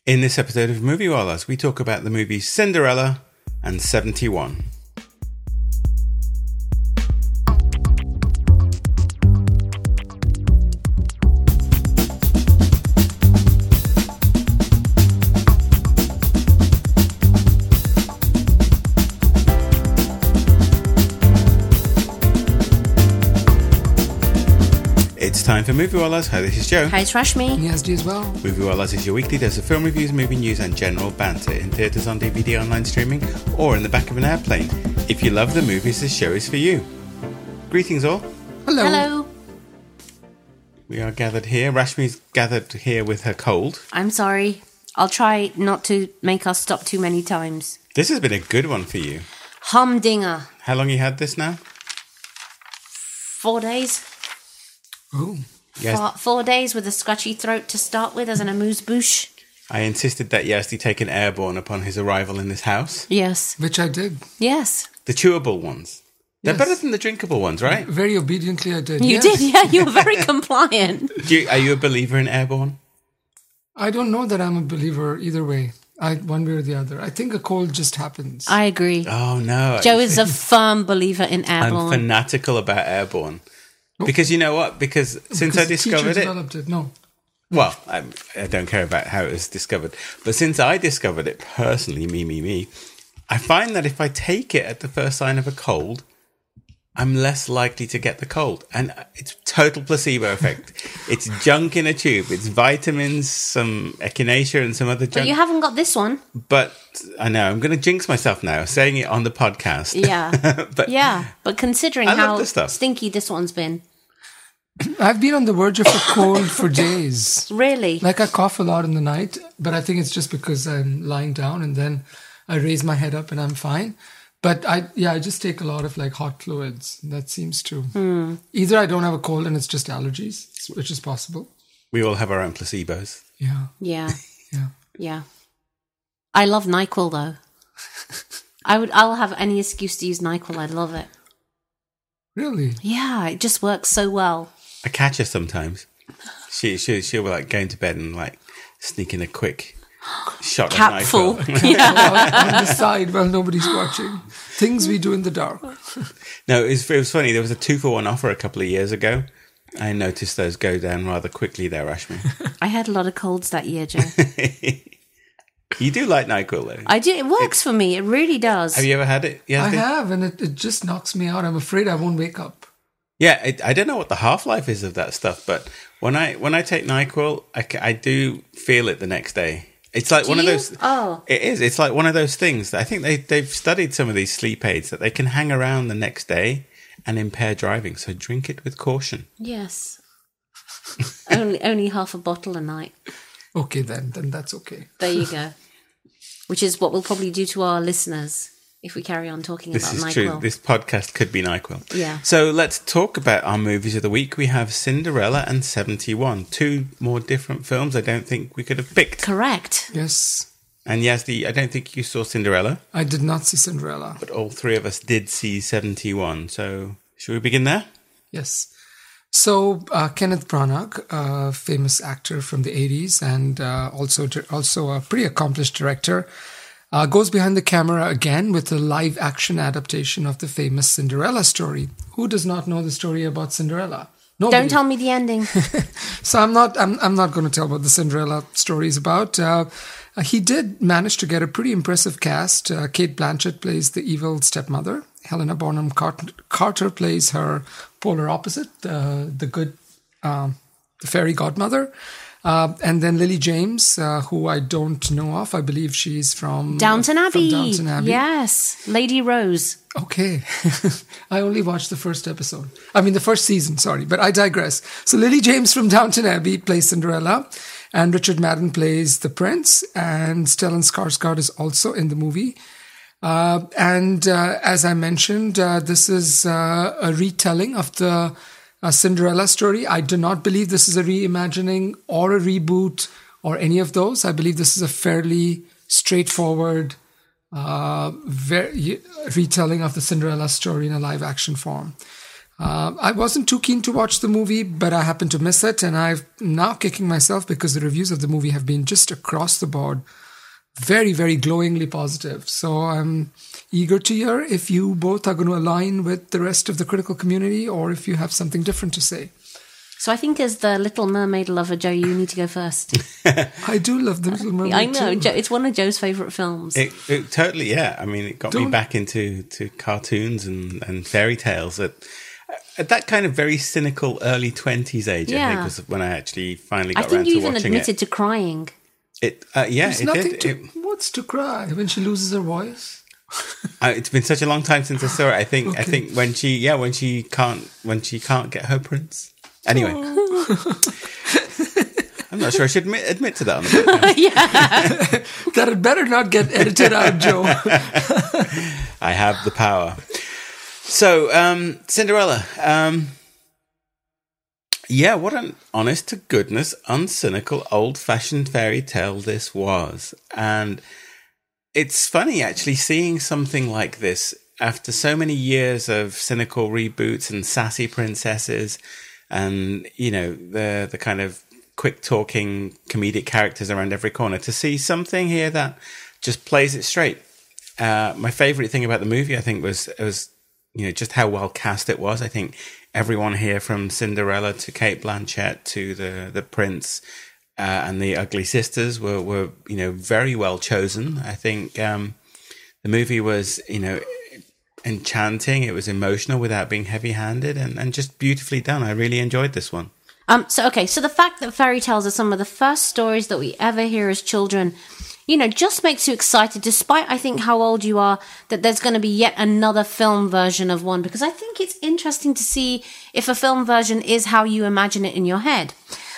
In this episode of Movie Wallahs, we talk about the movies Cinderella and 71. It's time for Movie Wallahs. Hi, this is Joe. Hi, it's Rashmi. Yazdi as well. Movie Wallahs is your weekly dose of film reviews, movie news and general banter in theatres, on DVD, online streaming, or in the back of an airplane. If you love the movies, this show is for you. Greetings all. Hello. Hello. We are gathered here. Rashmi's gathered here with her cold. I'm sorry. I'll try not to make us stop too many times. This has been a good one for you. Humdinger. How long you had this now? 4 days. Oh. Yes. 4 days with a scratchy throat to start with as an amuse-bouche. I insisted that Yazdi take an airborne upon his arrival in this house. Yes. Which I did. Yes. The chewable ones. They're Yes. better than the drinkable ones, right? Very obediently I did. You Yes. did, yeah. You were very compliant. Are you a believer in airborne? I don't know that I'm a believer either way. One way or the other. I think a cold just happens. I agree. Oh, no. Joe is a firm believer in I'm airborne. fanatical about airborne. Because you know what? Because since Because I the discovered teacher it... developed it. No. Well, I don't care about how it was discovered. But since I discovered it personally, me, I find that if I take it at the first sign of a cold, I'm less likely to get the cold. And it's total placebo effect. It's junk in a tube. It's vitamins, some echinacea and some other But junk. you haven't got this one. But I know, I'm going to jinx myself now, saying it on the podcast. Yeah. But Yeah. But considering I love how this stuff. stinky this one's been. I've been on the verge of a cold for days. Really? Like I cough a lot in the night, but I think it's just because I'm lying down and then I raise my head up and I'm fine. But I just take a lot of like hot fluids. That seems to... Either I don't have a cold and it's just allergies, which is possible. we all have our own placebos. Yeah. Yeah. Yeah. Yeah. I love NyQuil though. I'll have any excuse to use NyQuil. I love it. Really? Yeah, it just works so well. I catch her sometimes. She'll be like going to bed and like sneak in a quick shot of Capful. NyQuil. Yeah. On the side while nobody's watching. Things we do in the dark. No, it was funny. There was a 2-for-1 offer a couple of years ago. I noticed those go down rather quickly there, Rashmi. I had a lot of colds that year, Joe. You do like NyQuil though. I do. It works for me. It really does. Have you ever had it? I Yazdi? have, and it just knocks me out. I'm afraid I won't wake up. Yeah, I don't know what the half-life is of that stuff, but when I take NyQuil, I do feel it the next day. It's like one of those... Oh. It is. It's like one of those things. I think they've studied some of these sleep aids that they can hang around the next day and impair driving. So drink it with caution. Yes. only half a bottle a night. Okay, then that's okay. There you go. Which is what we'll probably do to our listeners if we carry on talking This about is NyQuil. true. This podcast could be NyQuil. Yeah. So let's talk about our movies of the week. We have Cinderella and 71. Two more different films I don't think we could have picked. Correct. Yes, And Yazdi, I don't think you saw Cinderella, I did not see Cinderella. but all three of us did see 71. So should we begin there? Yes. So Kenneth Branagh, famous actor from the 80s and also a pretty accomplished director, goes behind the camera again with a live-action adaptation of the famous Cinderella story. Who does not know the story about Cinderella? Nobody. Don't tell me the ending. So I'm not going to tell what the Cinderella story is about. He did manage to get a pretty impressive cast. Kate Blanchett plays the evil stepmother. Helena Bonham Carter plays her polar opposite, the fairy godmother. And then Lily James, who I don't know of. I believe she's from Downton Abbey. From Downton Abbey. Yes. Lady Rose. Okay. I only watched the first episode. I mean, the first season, sorry, but I digress. So Lily James from Downton Abbey plays Cinderella, and Richard Madden plays the prince, and Stellan Skarsgård is also in the movie. As I mentioned, this is a retelling of the Cinderella story. I do not believe this is a reimagining or a reboot or any of those. I believe this is a fairly straightforward retelling of the Cinderella story in a live action form. I wasn't too keen to watch the movie, but I happened to miss it, and I'm now kicking myself because the reviews of the movie have been just across the board very, very glowingly positive. So I'm eager to hear if you both are going to align with the rest of the critical community or if you have something different to say. So I think as the Little Mermaid lover, Joe, you need to go first. I do love the Little Mermaid. I know, too. Joe, it's one of Joe's favourite films. It totally, yeah. I mean, it got me back into cartoons and fairy tales at that kind of very cynical early 20s age, I think, was when I actually finally got around to watching it. I think you even admitted to crying. What's to cry when she loses her voice? It's been such a long time since I saw it. I think when she can't get her prince. Anyway, I'm not sure I should admit to that on the podcast. Yeah, that had better not get edited out, Joe. I have the power. So, Cinderella. What an honest to goodness, uncynical, old-fashioned fairy tale this was. And it's funny, actually, seeing something like this after so many years of cynical reboots and sassy princesses and, the kind of quick-talking comedic characters around every corner, to see something here that just plays it straight. My favourite thing about the movie, I think, was just how well cast it was. I think everyone here, from Cinderella to Kate Blanchett to the prince and the ugly sisters, were very well chosen. I think the movie was enchanting. It was emotional without being heavy-handed and just beautifully done. I really enjoyed this one. So the fact that fairy tales are some of the first stories that we ever hear as children, just makes you excited, despite, I think, how old you are, that there's going to be yet another film version of one, because I think it's interesting to see if a film version is how you imagine it in your head.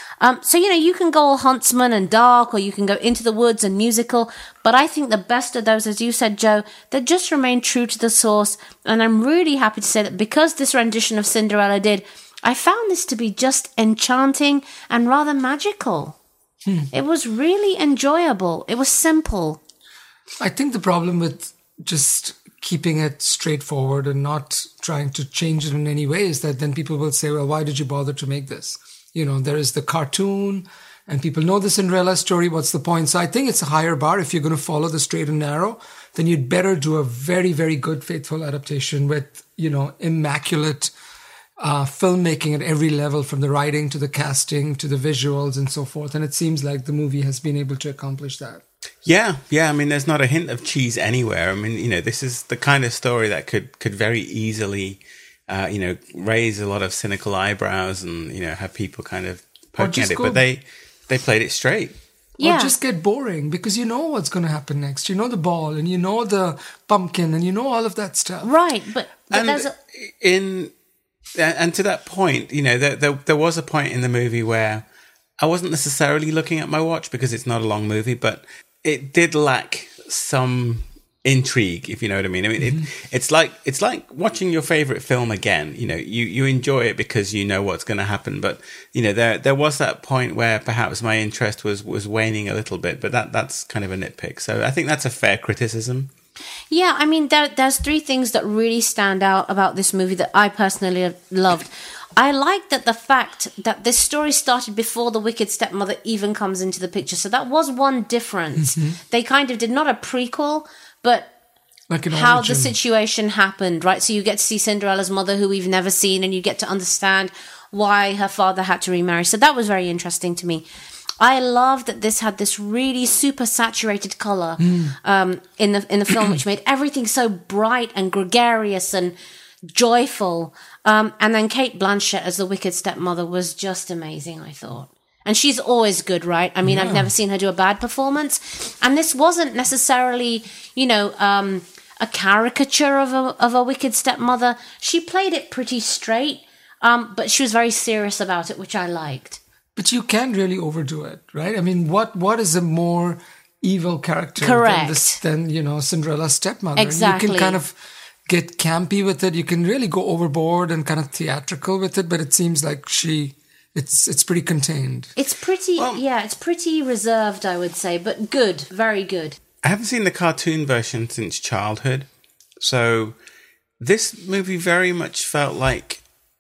You can go all Huntsman and dark, or you can go Into the Woods and musical, but I think the best of those, as you said, Joe, they just remain true to the source, and I'm really happy to say that because this rendition of Cinderella did, I found this to be just enchanting and rather magical. It was really enjoyable. It was simple. I think the problem with just keeping it straightforward and not trying to change it in any way is that then people will say, well, why did you bother to make this? There is the cartoon and people know the Cinderella story. What's the point? So I think it's a higher bar. If you're going to follow the straight and narrow, then you'd better do a very, very good, faithful adaptation with, immaculate filmmaking at every level, from the writing to the casting to the visuals and so forth. And it seems like the movie has been able to accomplish that. Yeah. I mean, there's not a hint of cheese anywhere. I mean, this is the kind of story that could very easily, raise a lot of cynical eyebrows and, have people kind of poking at it. But they played it straight. Yeah. Or just get boring because you know what's going to happen next. You know the ball and you know the pumpkin and you know all of that stuff. Right. But there's And to that point, there was a point in the movie where I wasn't necessarily looking at my watch because it's not a long movie, but it did lack some intrigue, if you know what I mean. I mean, it's like watching your favorite film again. You enjoy it because you know what's going to happen, but there was that point where perhaps my interest was waning a little bit, but that's kind of a nitpick. So I think that's a fair criticism. Yeah, I mean, there's three things that really stand out about this movie that I personally loved. I like that the fact that this story started before the Wicked Stepmother even comes into the picture. So that was one difference. They kind of did not a prequel, but like how origin. the situation happened, right? So you get to see Cinderella's mother, who we've never seen, and you get to understand why her father had to remarry. So that was very interesting to me. I love that this had this really super saturated color in the film, which made everything so bright and gregarious and joyful. And then Kate Blanchett as the Wicked Stepmother was just amazing, I thought. And she's always good, right? I mean, I've never seen her do a bad performance. And this wasn't necessarily, a caricature of a Wicked Stepmother. She played it pretty straight, but she was very serious about it, which I liked. But you can't really overdo it, right? I mean, what is a more evil character than Cinderella's stepmother? Exactly. You can kind of get campy with it. You can really go overboard and kind of theatrical with it, but it seems like it's pretty contained. It's pretty reserved, I would say, but good, very good. I haven't seen the cartoon version since childhood, so this movie very much felt like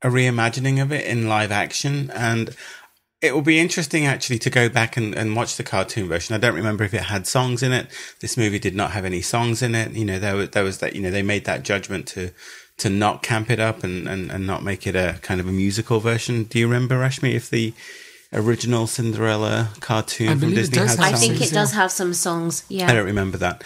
a reimagining of it in live action, and it will be interesting actually to go back and watch the cartoon version. I don't remember if it had songs in it. This movie did not have any songs in it. You know, there was that, you know, they made that judgment to not camp it up and not make it a kind of a musical version. Do you remember, Rashmi, if the original Cinderella cartoon from Disney had songs? I think it does have some songs. Yeah. I don't remember that.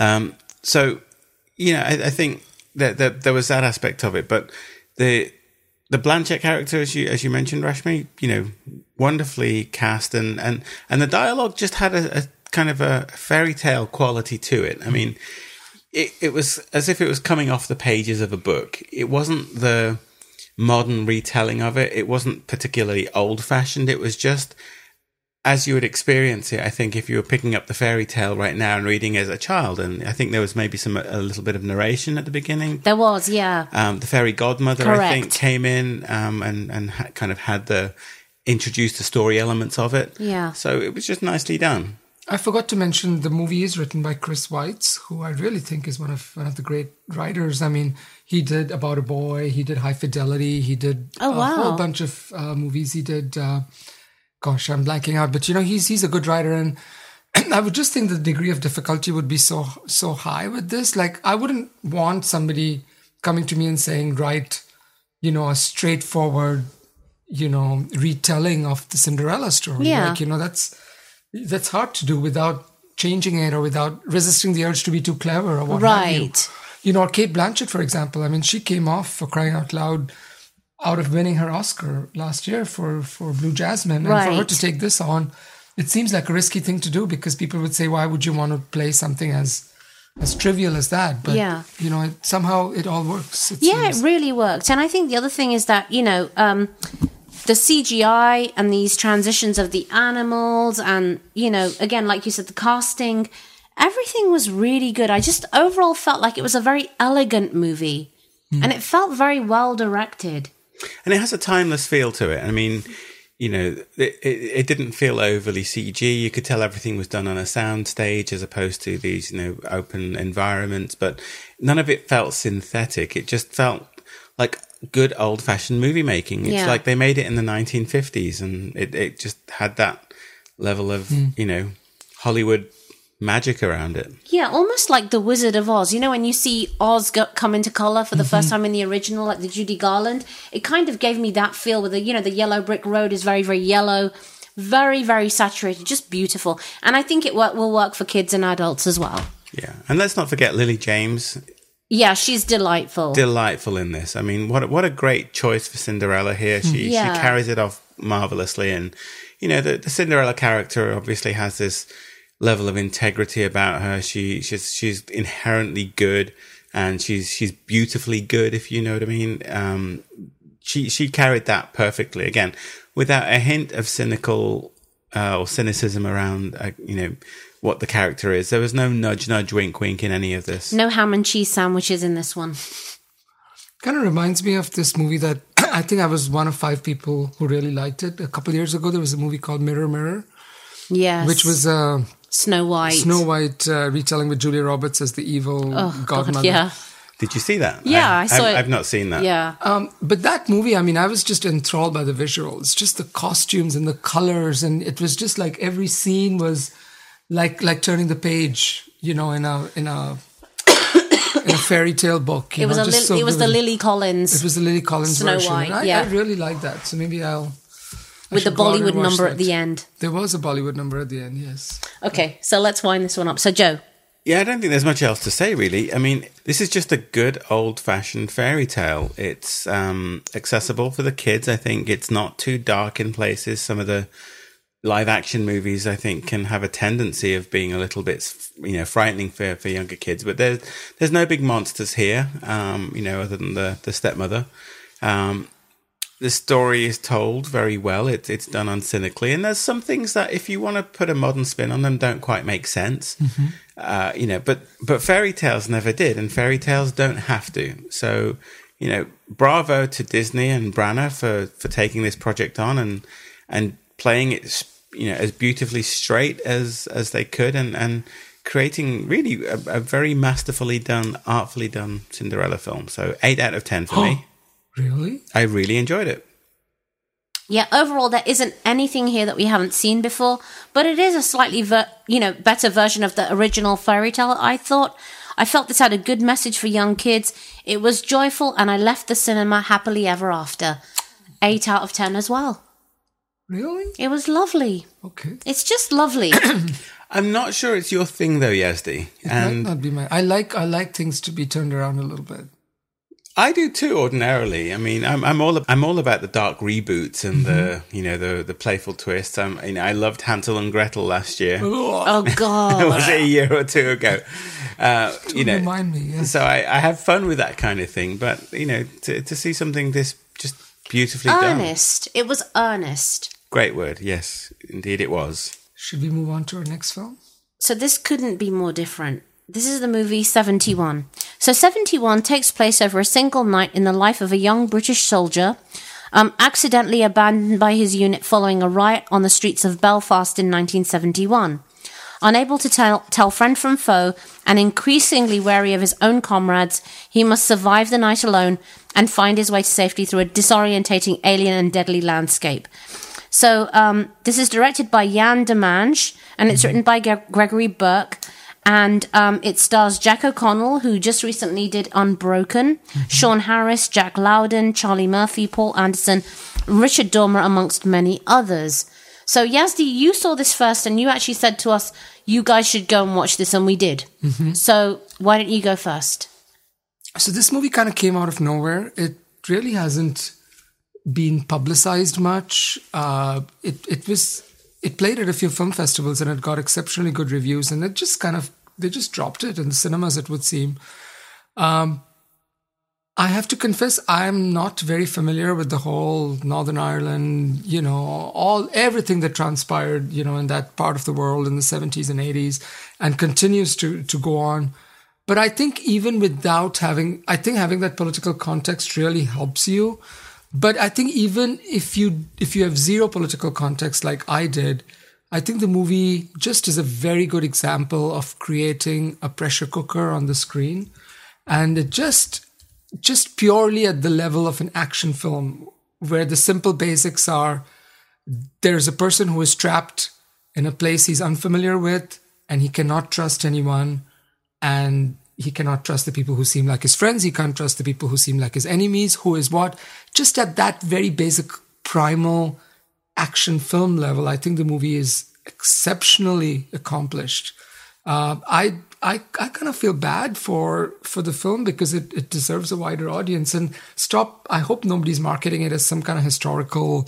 So, you know, I think that there was that aspect of it, but the Blanchett character, as you mentioned, Rashmi, you know, wonderfully cast, and the dialogue just had a kind of a fairy tale quality to it. I mean, it was as if it was coming off the pages of a book. It wasn't the modern retelling of it. It wasn't particularly old fashioned. It was just as you would experience it, I think, if you were picking up the fairy tale right now and reading it as a child. And I think there was maybe a little bit of narration at the beginning. There was, yeah. The fairy godmother, Correct. I think, came in and kind of had introduced the story elements of it. Yeah. So it was just nicely done. I forgot to mention the movie is written by Chris Weitz, who I really think is one of the great writers. I mean, he did About a Boy, he did High Fidelity, he did a whole bunch of movies. He did, gosh, I'm blanking out, but you know, he's a good writer, and I would just think the degree of difficulty would be so high with this. Like, I wouldn't want somebody coming to me and saying, write, you know, a straightforward, you know, retelling of the Cinderella story. Yeah. Like, you know, that's hard to do without changing it or without resisting the urge to be too clever or what have you. Right. You know, Kate Blanchett, for example, I mean, she came off, for crying out loud, out of winning her Oscar last year for Blue Jasmine. And for her to take this on, it seems like a risky thing to do, because people would say, why would you want to play something as trivial as that? But, you know, somehow it all works. It really worked. And I think the other thing is that, you know, the CGI and these transitions of the animals and, you know, again, like you said, the casting, everything was really good. I just overall felt like it was a very elegant movie and it felt very well directed. And it has a timeless feel to it. I mean, you know, it didn't feel overly CG. You could tell everything was done on a sound stage as opposed to these, you know, open environments, but none of it felt synthetic. It just felt like good old-fashioned movie making. It's like they made it in the 1950s, and it just had that level of, you know, Hollywood magic around it. Yeah, almost like The Wizard of Oz. You know, when you see Oz come into color for the first time in the original, like the Judy Garland, it kind of gave me that feel with the, you know, the yellow brick road is very, very yellow, very, very saturated, just beautiful. And I think it will work for kids and adults as well. Yeah, and let's not forget Lily James. Yeah, she's delightful. Delightful in this. I mean, what a great choice for Cinderella here. She carries it off marvelously, and you know, the Cinderella character obviously has this level of integrity about her. She's inherently good, and she's beautifully good, if you know what I mean. She carried that perfectly, again, without a hint of cynical or cynicism around you know, what the character is. There was no nudge, wink, wink in any of this. No ham and cheese sandwiches in this one. Kind of reminds me of this movie that I think I was one of 5 people who really liked it. A couple of years ago, there was a movie called Mirror, Mirror. Yes. Which was Snow White retelling with Julia Roberts as the evil godmother. God, yeah. Did you see that? Yeah, I saw it. I've not seen that. Yeah. But that movie, I mean, I was just enthralled by the visuals, just the costumes and the colors. And it was just like every scene was like turning the page, you know, in a fairy tale book. It was the Lily Collins. It was the Lily Collins Snow version. White, I really like that. So maybe with the Bollywood number at the end. There was a Bollywood number at the end, yes. Okay, so let's wind this one up. So, Joe. Yeah, I don't think there's much else to say, really. I mean, this is just a good old-fashioned fairy tale. It's accessible for the kids. I think it's not too dark in places. Some of the live-action movies, I think, can have a tendency of being a little bit, you know, frightening for younger kids. But there's no big monsters here, you know, other than the stepmother. The story is told very well. It's done uncynically, and there's some things that, if you want to put a modern spin on them, don't quite make sense. You know, but fairy tales never did, and fairy tales don't have to. So, you know, bravo to Disney and Branagh for taking this project on and playing it, you know, as beautifully straight as they could, and creating really a very masterfully done, artfully done Cinderella film. So 8 out of 10 for me. Really? I really enjoyed it. Yeah, overall, there isn't anything here that we haven't seen before, but it is a slightly, better version of the original fairy tale, I thought. I felt this had a good message for young kids. It was joyful, and I left the cinema happily ever after. 8 out of 10 as well. Really? It was lovely. Okay. It's just lovely. I'm not sure it's your thing though, Yazdi. It might not be my. I like things to be turned around a little bit. I do too, ordinarily. I mean, I'm all about the dark reboots and the playful twists. I loved Hansel and Gretel last year. Oh God! Was it a year or two ago? Remind me. Yes. So I have fun with that kind of thing. But to see something this just beautifully Earnest. It was earnest. done. Great word. Yes, indeed, it was. Should we move on to our next film? So this couldn't be more different. This is the movie 71. So 71 takes place over a single night in the life of a young British soldier, accidentally abandoned by his unit following a riot on the streets of Belfast in 1971. Unable to tell friend from foe and increasingly wary of his own comrades, he must survive the night alone and find his way to safety through a disorientating alien and deadly landscape. So this is directed by Jan Demange, and it's written by Gregory Burke. And it stars Jack O'Connell, who just recently did Unbroken, Sean Harris, Jack Lowden, Charlie Murphy, Paul Anderson, Richard Dormer, amongst many others. So, Yazdi, you saw this first, and you actually said to us, you guys should go and watch this, and we did. So, why don't you go first? So this movie kind of came out of nowhere. It really hasn't been publicized much. It played at a few film festivals and it got exceptionally good reviews, and they just dropped it in the cinemas, it would seem. I have to confess, I'm not very familiar with the whole Northern Ireland, everything that transpired, in that part of the world in the 70s and 80s and continues to go on. But I think even without having that political context really helps you. But I think even if you have zero political context like I did, I think the movie just is a very good example of creating a pressure cooker on the screen. And it just purely at the level of an action film where the simple basics are there's a person who is trapped in a place he's unfamiliar with and he cannot trust anyone, and he cannot trust the people who seem like his friends. He can't trust the people who seem like his enemies. Who is what? Just at that very basic primal action film level, I think the movie is exceptionally accomplished. I kind of feel bad for the film because it deserves a wider audience. And I hope nobody's marketing it as some kind of historical,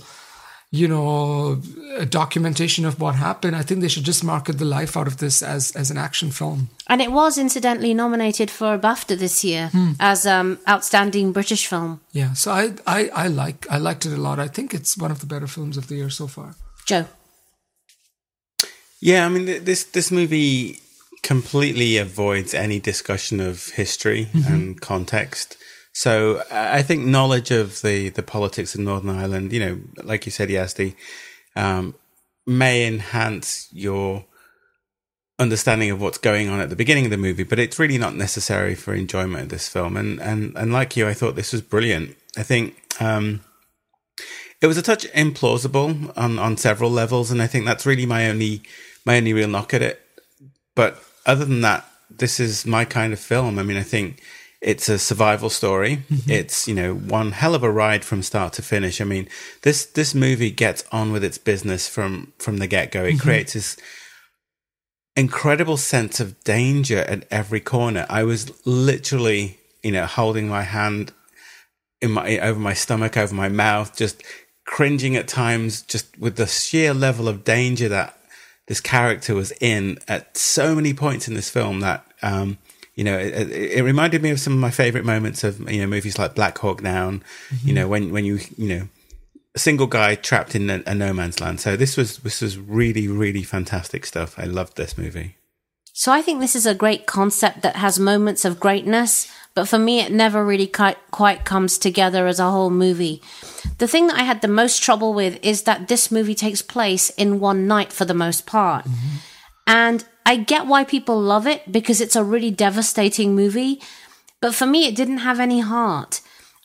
a documentation of what happened. I think they should just market the life out of this as an action film. And it was incidentally nominated for a BAFTA this year as Outstanding British Film. Yeah, so I liked it a lot. I think it's one of the better films of the year so far. Joe. Yeah, I mean, this movie completely avoids any discussion of history and context. So I think knowledge of the politics of Northern Ireland, like you said, Yazdi, may enhance your understanding of what's going on at the beginning of the movie, but it's really not necessary for enjoyment of this film. And like you, I thought this was brilliant. I think it was a touch implausible on several levels, and I think that's really my only real knock at it. But other than that, this is my kind of film. I mean, I think it's a survival story. It's, one hell of a ride from start to finish. I mean, this movie gets on with its business from the get-go. It creates this incredible sense of danger at every corner. I was literally, holding my hand over my stomach, over my mouth, just cringing at times, just with the sheer level of danger that this character was in at so many points in this film that, it reminded me of some of my favorite moments of, movies like Black Hawk Down, when you a single guy trapped in a no man's land. So this was really, really fantastic stuff. I loved this movie. So I think this is a great concept that has moments of greatness, but for me, it never really quite comes together as a whole movie. The thing that I had the most trouble with is that this movie takes place in one night for the most part. And I get why people love it because it's a really devastating movie. But for me, it didn't have any heart.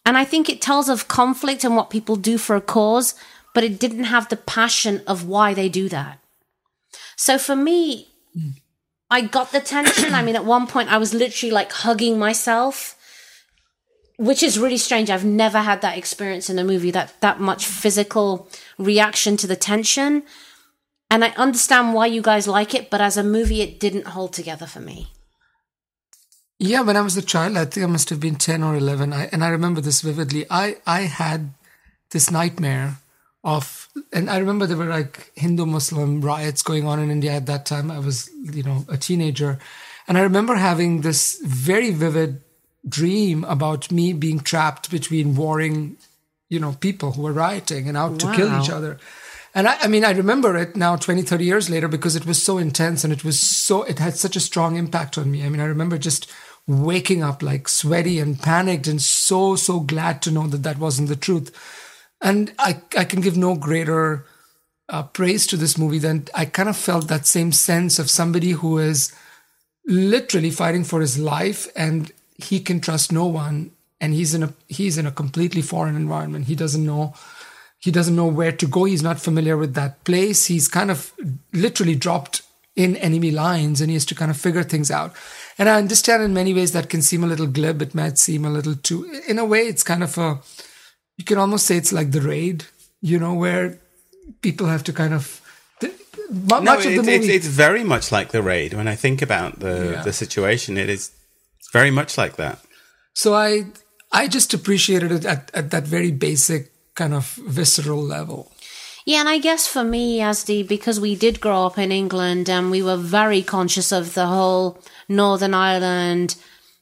And I think it tells of conflict and what people do for a cause, but it didn't have the passion of why they do that. So for me, I got the tension. I mean, at one point I was literally like hugging myself, which is really strange. I've never had that experience in a movie, that much physical reaction to the tension. And I understand why you guys like it, but as a movie, it didn't hold together for me. Yeah, when I was a child, I think I must have been 10 or 11, and I remember this vividly. I had this nightmare of, and I remember there were like Hindu-Muslim riots going on in India at that time. I was, a teenager. And I remember having this very vivid dream about me being trapped between warring, people who were rioting and out to kill each other. And I remember it now 20, 30 years later because it was so intense and it had such a strong impact on me. I mean, I remember just waking up like sweaty and panicked and so glad to know that wasn't the truth. And I can give no greater praise to this movie than I kind of felt that same sense of somebody who is literally fighting for his life and he can trust no one. And he's in a completely foreign environment. He doesn't know where to go. He's not familiar with that place. He's kind of literally dropped in enemy lines and he has to kind of figure things out. And I understand in many ways that can seem a little glib. It might seem a little too, in a way, it's kind of you can almost say it's like The Raid, where people have to kind of, it's very much like The Raid. When I think about the situation, it's very much like that. So I just appreciated it at that very basic kind of visceral level. Yeah, and I guess for me, Yazdi, because we did grow up in England and we were very conscious of the whole Northern Ireland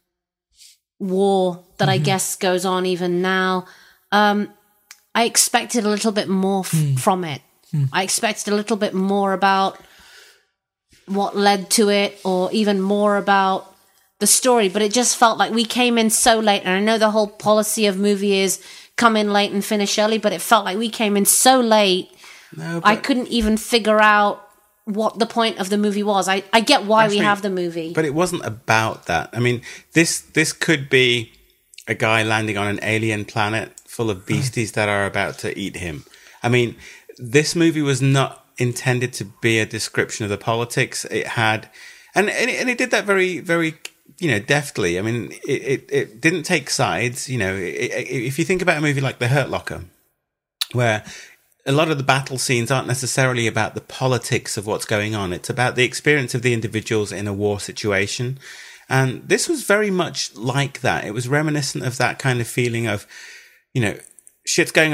war that I guess goes on even now, I expected a little bit more from it. I expected a little bit more about what led to it or even more about the story, but it just felt like we came in so late. And I know the whole policy of movie is come in late and finish early, but it felt like we came in so late. No, I couldn't even figure out what the point of the movie was. I get why we have the movie. But it wasn't about that. I mean, this could be a guy landing on an alien planet full of beasties that are about to eat him. I mean, this movie was not intended to be a description of the politics. It had, and it did that very, very, deftly. I mean, it didn't take sides. If you think about a movie like The Hurt Locker, where a lot of the battle scenes aren't necessarily about the politics of what's going on. It's about the experience of the individuals in a war situation. And this was very much like that. It was reminiscent of that kind of feeling of, shit's going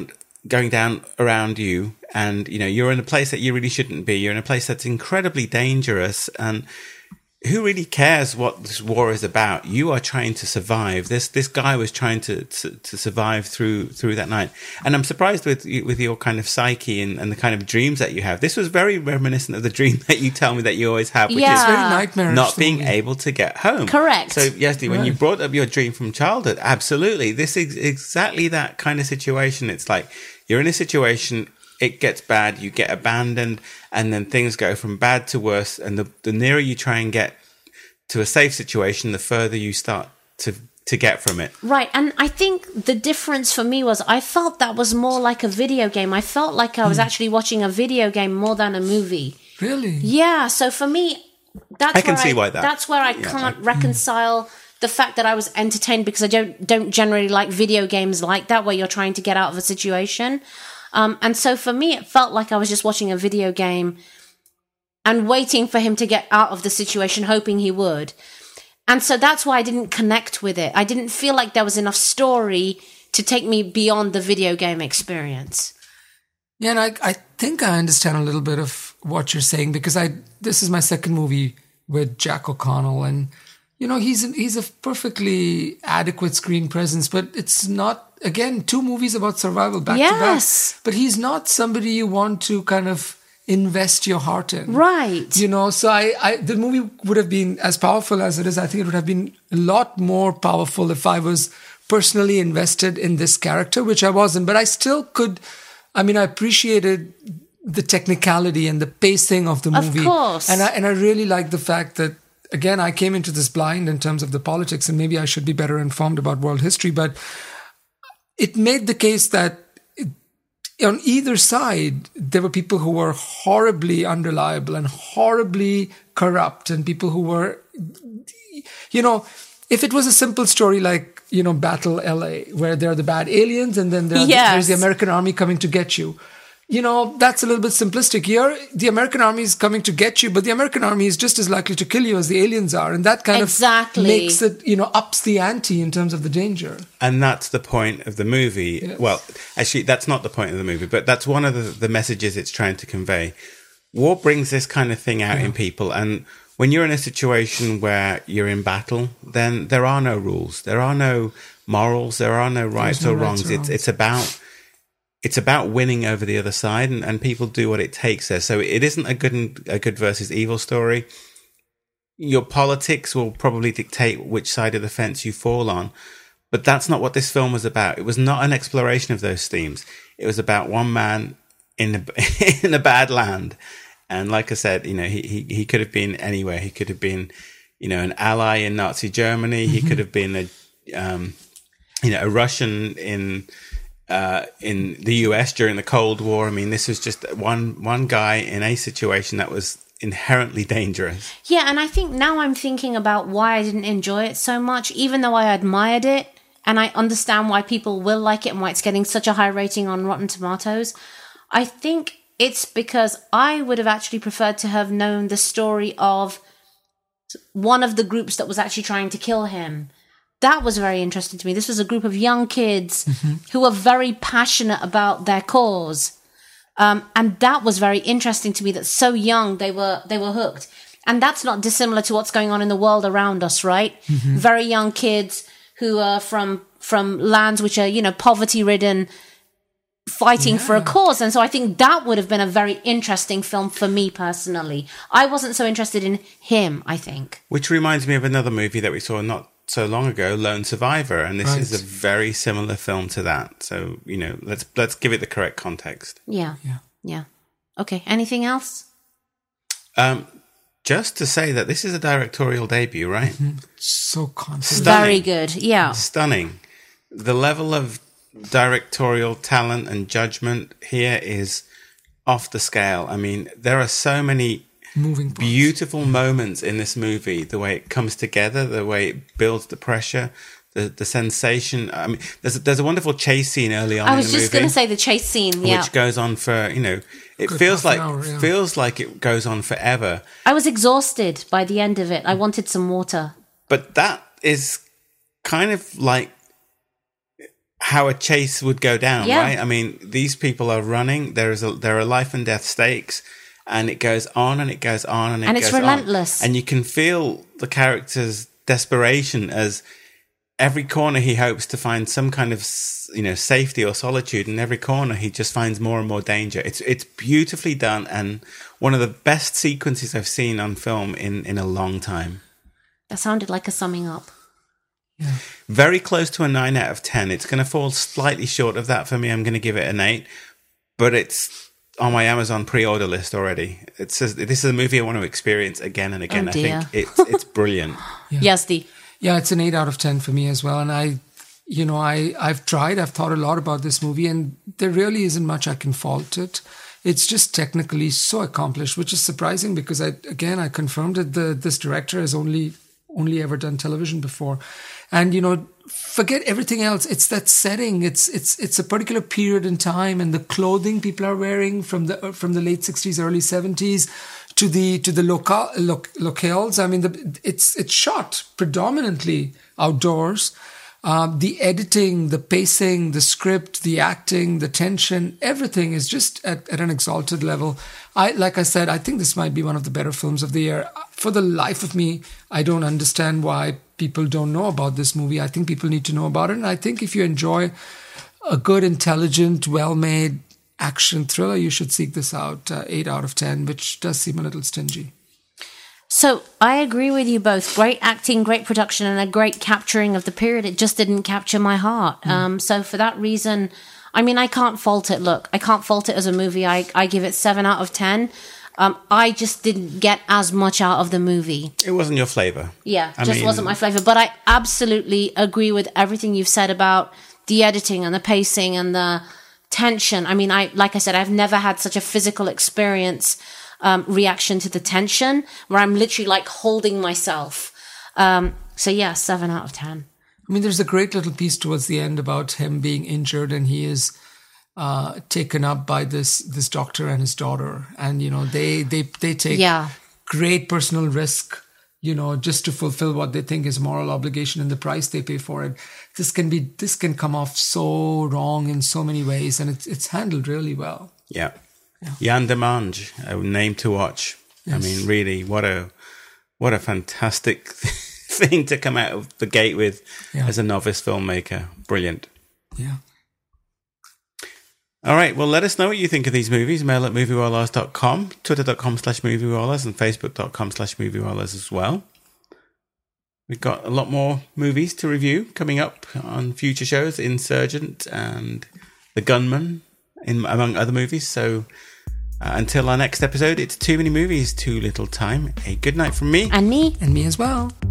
down around you. And, you're in a place that you really shouldn't be. You're in a place that's incredibly dangerous. And who really cares what this war is about? You are trying to survive. This guy was trying to survive through that night. And I'm surprised with your kind of psyche and the kind of dreams that you have. This was very reminiscent of the dream that you tell me that you always have, which is very nightmarish. Not being able to get home. Correct. So, Yazdi, when you brought up your dream from childhood, absolutely. This is exactly that kind of situation. It's like you're in a situation, it gets bad, you get abandoned, and then things go from bad to worse. And the nearer you try and get to a safe situation, the further you start to get from it. Right. And I think the difference for me was I felt that was more like a video game. I felt like I was actually watching a video game more than a movie. Really? Yeah. So for me, that's where I can't reconcile the fact that I was entertained, because I don't generally like video games like that where you're trying to get out of a situation. And so for me, it felt like I was just watching a video game and waiting for him to get out of the situation, hoping he would. And so that's why I didn't connect with it. I didn't feel like there was enough story to take me beyond the video game experience. Yeah, and I think I understand a little bit of what you're saying, because this is my second movie with Jack O'Connell, and he's a perfectly adequate screen presence, but it's not, again, 2 movies about survival back to back. But he's not somebody you want to kind of invest your heart in. Right. So the movie would have been as powerful as it is. I think it would have been a lot more powerful if I was personally invested in this character, which I wasn't. But I still could, I appreciated the technicality and the pacing of the movie. Of course. And I really like the fact that, again, I came into this blind in terms of the politics, and maybe I should be better informed about world history, but it made the case that on either side, there were people who were horribly unreliable and horribly corrupt, and people who were, if it was a simple story like, Battle LA, where there are the bad aliens and then there's the American army coming to get you. That's a little bit simplistic. Here, the American army is coming to get you, but the American army is just as likely to kill you as the aliens are. And that kind of makes it, ups the ante in terms of the danger. And that's the point of the movie. Yes. Well, actually, that's not the point of the movie, but that's one of the messages it's trying to convey. War brings this kind of thing out in people. And when you're in a situation where you're in battle, then there are no rules. There are no morals. There are no rights or wrongs. It's about winning over the other side, and people do what it takes there. So it isn't a good versus evil story. Your politics will probably dictate which side of the fence you fall on, but that's not what this film was about. It was not an exploration of those themes. It was about one man in a bad land, and like I said, he could have been anywhere. He could have been, an ally in Nazi Germany. He could have been a Russian in the US during the Cold War. I mean, this was just one guy in a situation that was inherently dangerous. Yeah, and I think now I'm thinking about why I didn't enjoy it so much, even though I admired it, and I understand why people will like it and why it's getting such a high rating on Rotten Tomatoes. I think it's because I would have actually preferred to have known the story of one of the groups that was actually trying to kill him. That was very interesting to me. This was a group of young kids who were very passionate about their cause. And that was very interesting to me, that so young they were hooked. And that's not dissimilar to what's going on in the world around us, right? Mm-hmm. Very young kids who are from lands which are, poverty-ridden, fighting for a cause. And so I think that would have been a very interesting film for me personally. I wasn't so interested in him, I think. Which reminds me of another movie that we saw not so long ago, Lone Survivor, and this is a very similar film to that. So, let's give it the correct context. Yeah. Okay, anything else? Just to say that this is a directorial debut, right? Mm-hmm. So confident. Very good, yeah. Stunning. The level of directorial talent and judgment here is off the scale. I mean, there are so many beautiful moments in this movie, the way it comes together, the way it builds the pressure, the sensation. I mean, there's a wonderful chase scene early on in the movie. I was just going to say the chase scene, which goes on for, it feels like it goes on forever. I was exhausted by the end of it. I wanted some water. But that is kind of like how a chase would go down, right? I mean, these people are running. There are life and death stakes. And it goes on and it goes on and it goes on. And it's relentless. And you can feel the character's desperation as every corner he hopes to find some kind of, safety or solitude. And every corner he just finds more and more danger. It's beautifully done and one of the best sequences I've seen on film in a long time. That sounded like a summing up. Yeah. Very close to a 9 out of 10. It's going to fall slightly short of that for me. I'm going to give it an 8. But it's on my Amazon pre-order list already. It says this is a movie I want to experience again and again. Oh dear. I think it's brilliant. Yes, Yeah, it's an 8 out of 10 for me as well. And I've thought a lot about this movie, and there really isn't much I can fault it. It's just technically so accomplished, which is surprising because I confirmed that this director has only ever done television before. And, forget everything else. It's that setting. It's a particular period in time, and the clothing people are wearing from the late 60s, early 70s to the locales. I mean, it's shot predominantly outdoors. The editing, the pacing, the script, the acting, the tension, everything is just at an exalted level. Like I said, I think this might be one of the better films of the year. For the life of me, I don't understand why people don't know about this movie. I think people need to know about it. And I think if you enjoy a good, intelligent, well-made action thriller, you should seek this out. 8 out of 10, which does seem a little stingy. So I agree with you both. Great acting, great production, and a great capturing of the period. It just didn't capture my heart. So for that reason, I mean, I can't fault it. Look, I can't fault it as a movie. I give it 7 out of 10. I just didn't get as much out of the movie. It wasn't your flavor. Yeah, wasn't my flavor. But I absolutely agree with everything you've said about the editing and the pacing and the tension. I mean, like I said, I've never had such a physical experience, reaction to the tension where I'm literally like holding myself. So yeah, 7 out of 10. I mean, there's a great little piece towards the end about him being injured, and he is taken up by this doctor and his daughter, and they take great personal risk, just to fulfill what they think is moral obligation, and the price they pay for it. This can come off so wrong in so many ways, and it's handled really well. Yeah. Yann Demange, a name to watch. Yes. I mean, really, what a fantastic thing to come out of the gate with as a novice filmmaker. Brilliant. Yeah. All right, well, let us know what you think of these movies. Mail at movierollers.com, twitter.com/movierollers, and facebook.com/movierollers as well. We've got a lot more movies to review coming up on future shows, Insurgent and The Gunman, among other movies. So until our next episode, it's Too Many Movies, Too Little Time. A good night from me. And me. And me as well.